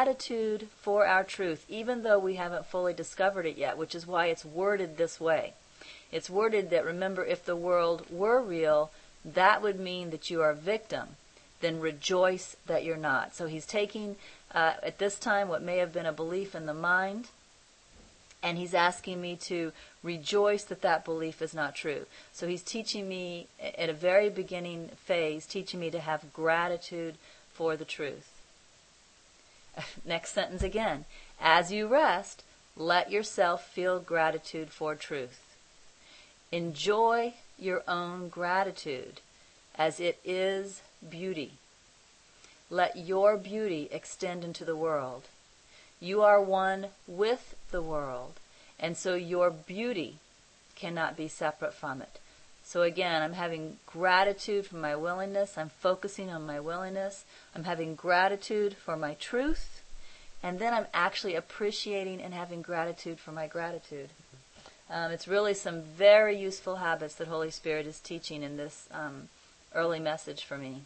gratitude for our truth, even though we haven't fully discovered it yet, which is why it's worded this way. It's worded that, remember, if the world were real, that would mean that you are a victim. Then rejoice that you're not. So he's taking, uh, at this time, what may have been a belief in the mind, and he's asking me to rejoice that that belief is not true. So he's teaching me, at a very beginning phase, teaching me to have gratitude for the truth. Next sentence again. As you rest, let yourself feel gratitude for truth. Enjoy your own gratitude, as it is beauty. Let your beauty extend into the world. You are one with the world, and so your beauty cannot be separate from it. So again, I'm having gratitude for my willingness. I'm focusing on my willingness. I'm having gratitude for my truth. And then I'm actually appreciating and having gratitude for my gratitude. Um, it's really some very useful habits that Holy Spirit is teaching in this um, early message for me.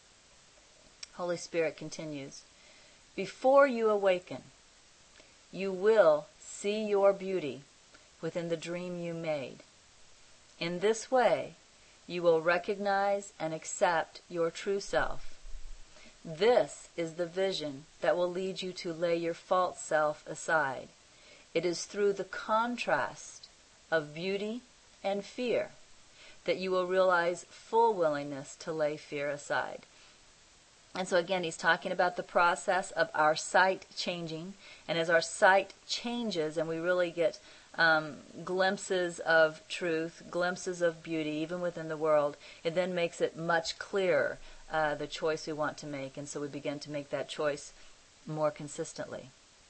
Holy Spirit continues, before you awaken, you will see your beauty within the dream you made. In this way, you will recognize and accept your true self. This is the vision that will lead you to lay your false self aside. It is through the contrast of beauty and fear that you will realize full willingness to lay fear aside. And so again, he's talking about the process of our sight changing. And as our sight changes and we really get um, glimpses of truth, glimpses of beauty, even within the world, it then makes it much clearer, uh, the choice we want to make. And so we begin to make that choice more consistently.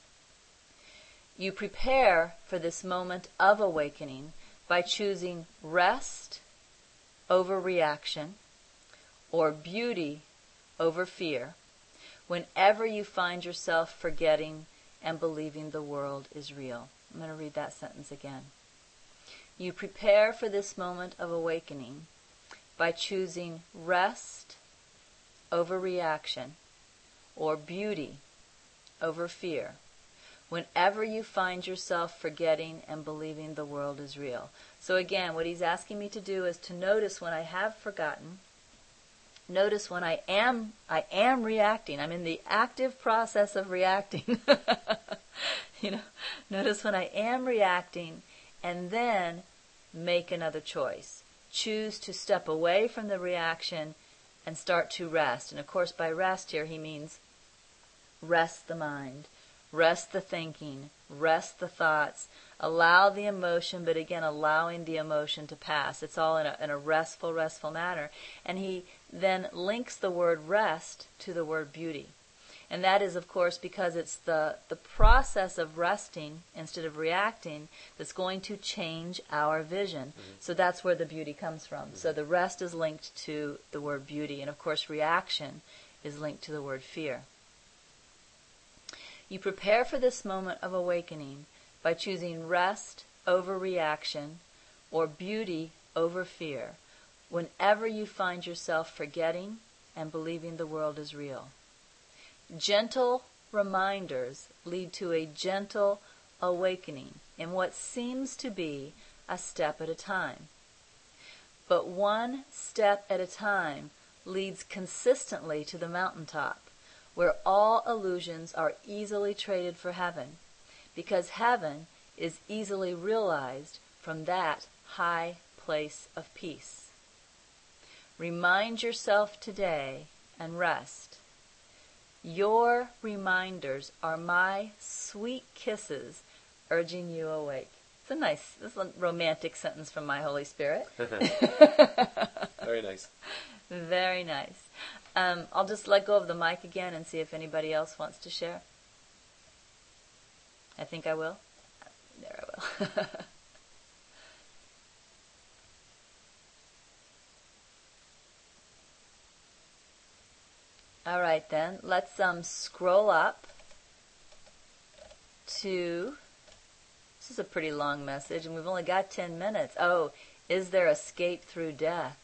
You prepare for this moment of awakening by choosing rest over reaction or beauty over fear, whenever you find yourself forgetting and believing the world is real. I'm going to read that sentence again. You prepare for this moment of awakening by choosing rest over reaction or beauty over fear, whenever you find yourself forgetting and believing the world is real. So again, what he's asking me to do is to notice when I have forgotten. Notice when I am I am reacting. I'm in the active process of reacting. you know, notice when I am reacting, and then make another choice. Choose to step away from the reaction and start to rest. And of course, by rest here, he means rest the mind, rest the thinking, rest the thoughts, allow the emotion, but again, allowing the emotion to pass. It's all in a, in a restful, restful manner. And he then links the word rest to the word beauty. And that is, of course, because it's the, the process of resting instead of reacting that's going to change our vision. Mm-hmm. So that's where the beauty comes from. Mm-hmm. So the rest is linked to the word beauty. And, of course, reaction is linked to the word fear. You prepare for this moment of awakening by choosing rest over reaction or beauty over fear, whenever you find yourself forgetting and believing the world is real. Gentle reminders lead to a gentle awakening in what seems to be a step at a time. But one step at a time leads consistently to the mountaintop, where all illusions are easily traded for heaven, because heaven is easily realized from that high place of peace. Remind yourself today and rest. Your reminders are my sweet kisses urging you awake. It's a nice, this is a romantic sentence from my Holy Spirit.
Very nice.
Very nice. Um, I'll just let go of the mic again and see if anybody else wants to share. I think I will. There I will. All right, then. Let's um, scroll up to... This is a pretty long message, and we've only got ten minutes. Oh, is there escape through death?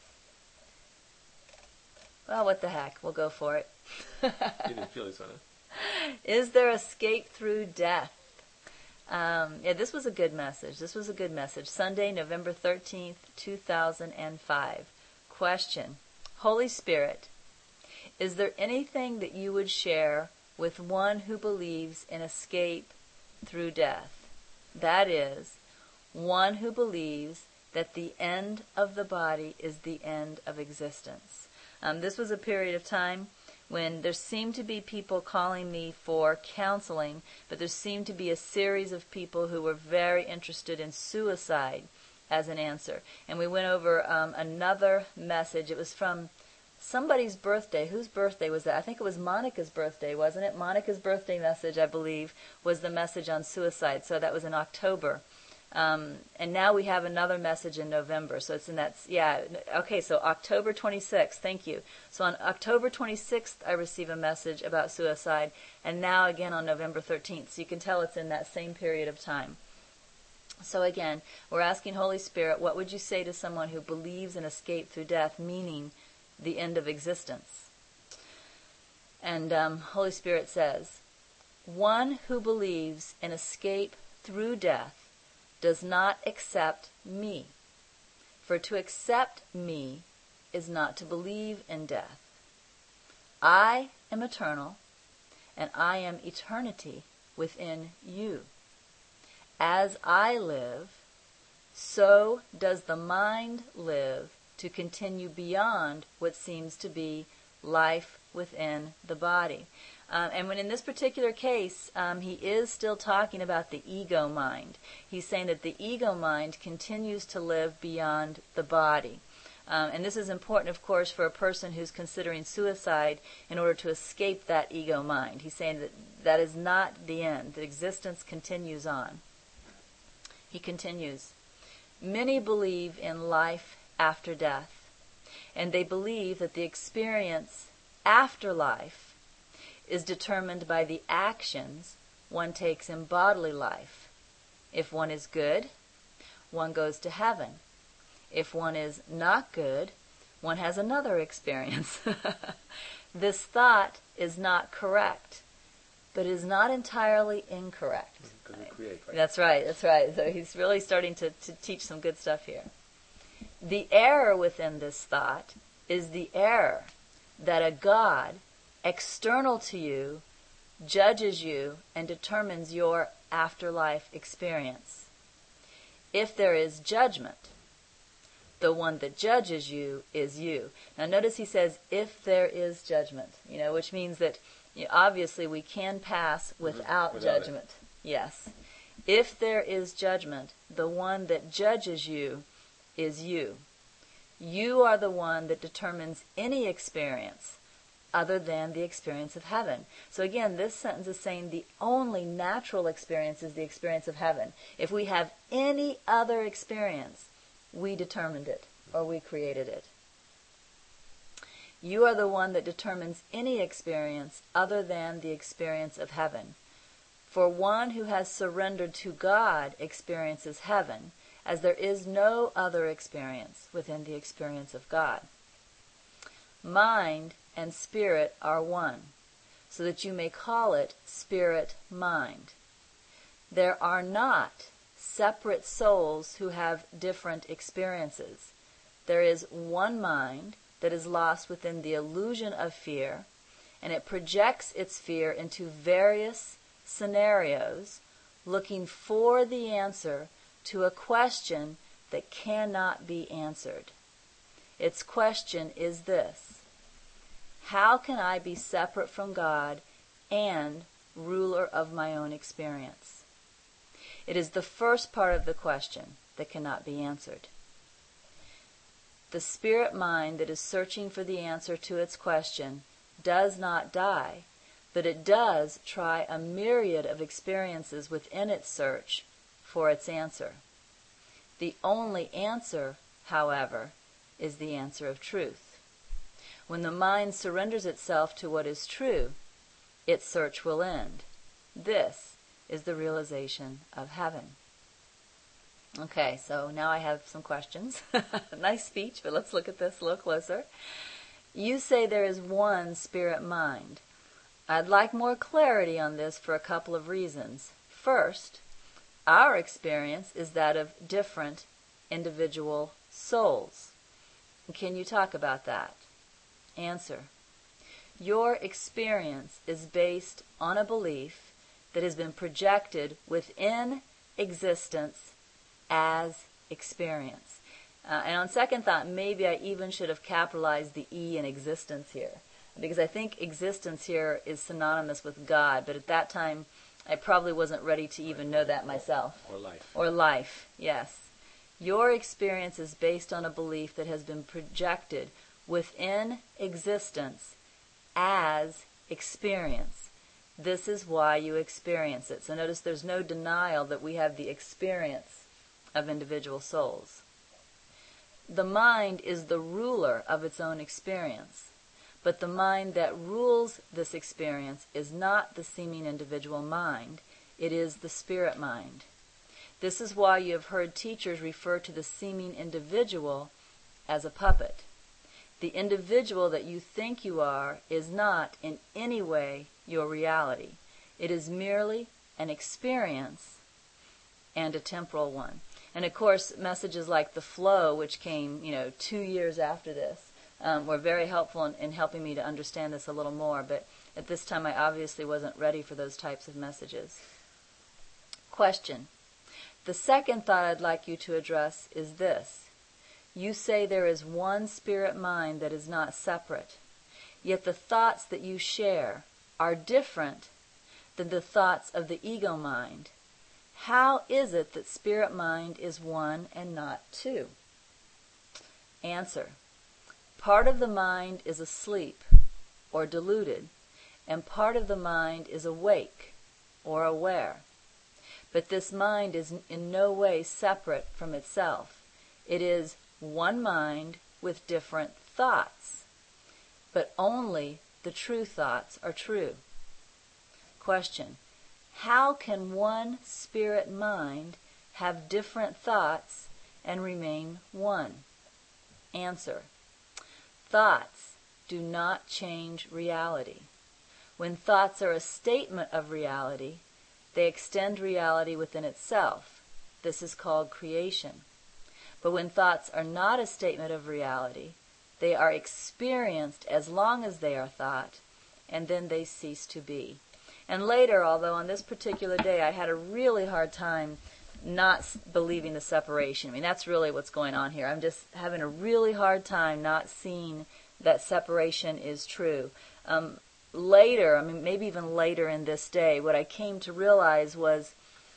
Well, what the heck? We'll go for it.
You didn't feel this one, huh?
Is there escape through death? Um, yeah, this was a good message. This was a good message. Sunday, November thirteenth, two thousand five. Question. Holy Spirit, is there anything that you would share with one who believes in escape through death? That is, one who believes that the end of the body is the end of existence. Um, this was a period of time when there seemed to be people calling me for counseling, but there seemed to be a series of people who were very interested in suicide as an answer. And we went over um, another message. It was from somebody's birthday. Whose birthday was that? I think it was Monica's birthday, wasn't it? Monica's birthday message, I believe, was the message on suicide. So that was in October. Um, and now we have another message in November. So it's in that, yeah, okay, so October twenty-sixth, thank you. So on October twenty-sixth, I receive a message about suicide, and now again on November thirteenth. So you can tell it's in that same period of time. So again, we're asking Holy Spirit, what would you say to someone who believes in escape through death, meaning the end of existence? And um, Holy Spirit says, one who believes in escape through death does not accept me. For to accept me is not to believe in death. I am eternal, and I am eternity within you. As I live, so does the mind live to continue beyond what seems to be life within the body. Um, and when in this particular case, um, he is still talking about the ego mind. He's saying that the ego mind continues to live beyond the body. Um, and this is important, of course, for a person who's considering suicide in order to escape that ego mind. He's saying that that is not the end. The existence continues on. He continues, many believe in life after death, and they believe that the experience after life is determined by the actions one takes in bodily life. If one is good, one goes to heaven. If one is not good, one has another experience. This thought is not correct, but is not entirely incorrect.
Because we create, right?
That's right, that's right. So he's really starting to, to teach some good stuff here. The error within this thought is the error that a God external to you judges you and determines your afterlife experience. If there is judgment, the one that judges you is you. Now notice he says, if there is judgment, you know, which means that you know, obviously we can pass without,
without
judgment. It. Yes. If there is judgment, the one that judges you is you. You are the one that determines any experience other than the experience of heaven. So again, this sentence is saying the only natural experience is the experience of heaven. If we have any other experience, we determined it or we created it. You are the one that determines any experience other than the experience of heaven. For one who has surrendered to God experiences heaven, as there is no other experience within the experience of God. Mind and spirit are one, so that you may call it spirit-mind. There are not separate souls who have different experiences. There is one mind that is lost within the illusion of fear, and it projects its fear into various scenarios, looking for the answer to a question that cannot be answered. Its question is this: how can I be separate from God and ruler of my own experience? It is the first part of the question that cannot be answered. The spirit mind that is searching for the answer to its question does not die, but it does try a myriad of experiences within its search for its answer. The only answer, however, is the answer of truth. When the mind surrenders itself to what is true, its search will end. This is the realization of heaven. Okay, so now I have some questions. Nice speech, but let's look at this a little closer. You say there is one spirit mind. I'd like more clarity on this for a couple of reasons. First, our experience is that of different individual souls. Can you talk about that? Answer. Your experience is based on a belief that has been projected within existence as experience. Uh, and on second thought, maybe I even should have capitalized the E in existence here, because I think existence here is synonymous with God, but at that time I probably wasn't ready to even know that myself.
Or life.
Or life, yes. Your experience is based on a belief that has been projected within existence as experience. This is why you experience it. So notice there's no denial that we have the experience of individual souls. The mind is the ruler of its own experience, but the mind that rules this experience is not the seeming individual mind, it is the spirit mind. This is why you have heard teachers refer to the seeming individual as a puppet. The individual that you think you are is not in any way your reality. It is merely an experience and a temporal one. And of course, messages like the flow, which came, you know, two years after this, um, were very helpful in, in helping me to understand this a little more. But at this time, I obviously wasn't ready for those types of messages. Question. The second thought I'd like you to address is this. You say there is one spirit mind that is not separate, yet the thoughts that you share are different than the thoughts of the ego mind. How is it that spirit mind is one and not two? Answer. Part of the mind is asleep or deluded, and part of the mind is awake or aware. But this mind is in no way separate from itself. It is one mind with different thoughts, but only the true thoughts are true. Question. How can one spirit mind have different thoughts and remain one? Answer. Thoughts do not change reality. When thoughts are a statement of reality, they extend reality within itself. This is called creation. But when thoughts are not a statement of reality, they are experienced as long as they are thought, and then they cease to be. And later, although on this particular day I had a really hard time not believing the separation. I mean, that's really what's going on here. I'm just having a really hard time not seeing that separation is true. Um, later, I mean, maybe even later in this day, what I came to realize was,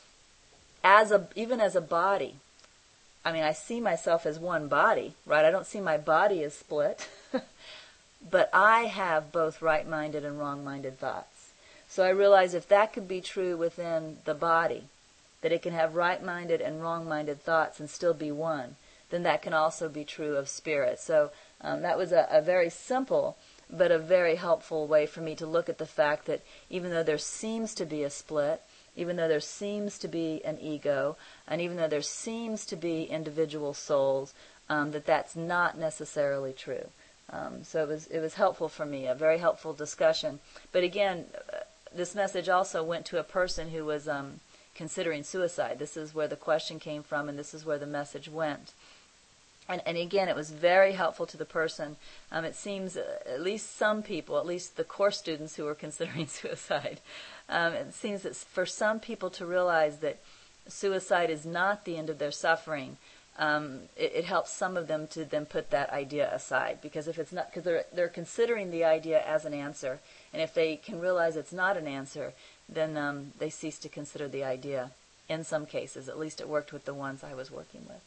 as a even as a body, I mean, I see myself as one body, right? I don't see my body as split. But I have both right-minded and wrong-minded thoughts. So I realize if that could be true within the body, that it can have right-minded and wrong-minded thoughts and still be one, then that can also be true of spirit. So um, that was a, a very simple but a very helpful way for me to look at the fact that even though there seems to be a split, even though there seems to be an ego, and even though there seems to be individual souls, um, that that's not necessarily true. Um, so it was it was helpful for me, a very helpful discussion. But again, uh, this message also went to a person who was um, considering suicide. This is where the question came from, and this is where the message went. And, and again, it was very helpful to the person. Um, it seems uh, at least some people, at least the course students who were considering suicide, um, it seems that for some people to realize that suicide is not the end of their suffering, um, it, it helps some of them to then put that idea aside. Because if it's not, because they're they're considering the idea as an answer, and if they can realize it's not an answer, then um, they cease to consider the idea. In some cases, at least it worked with the ones I was working with.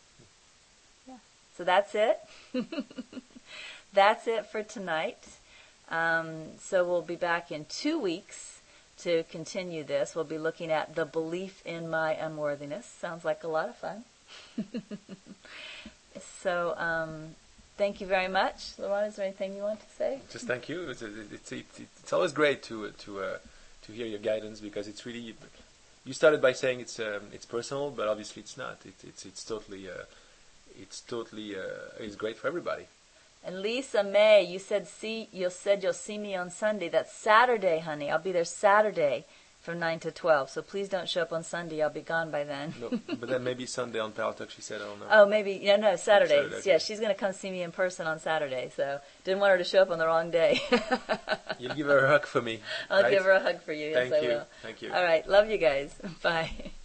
So that's it. That's it for tonight. Um, so we'll be back in two weeks to continue this. We'll be looking at the belief in my unworthiness. Sounds like a lot of fun. So um, thank you very much. Laurent, is there anything you want to say?
Just thank you. It's it's, it's, it's always great to to uh, to hear your guidance, because it's really. You started by saying it's um, it's personal, but obviously it's not. It, it's it's totally. Uh, It's totally, uh, it's great for everybody.
And Lisa May, you said see, you said you'll see me on Sunday. That's Saturday, honey. I'll be there Saturday from nine to twelve. So please don't show up on Sunday. I'll be gone by then.
No, but then maybe Sunday on Paratalk, she said, I don't know.
Oh, maybe, yeah, no, Saturday.
Saturday, okay.
Yeah, she's going to come see me in person on Saturday, so didn't want her to show up on the wrong day.
You'll give her a hug for me.
I'll
right?
give her a hug for you. Yes,
Thank
I
you.
will.
Thank you.
All right. Love you guys. Bye.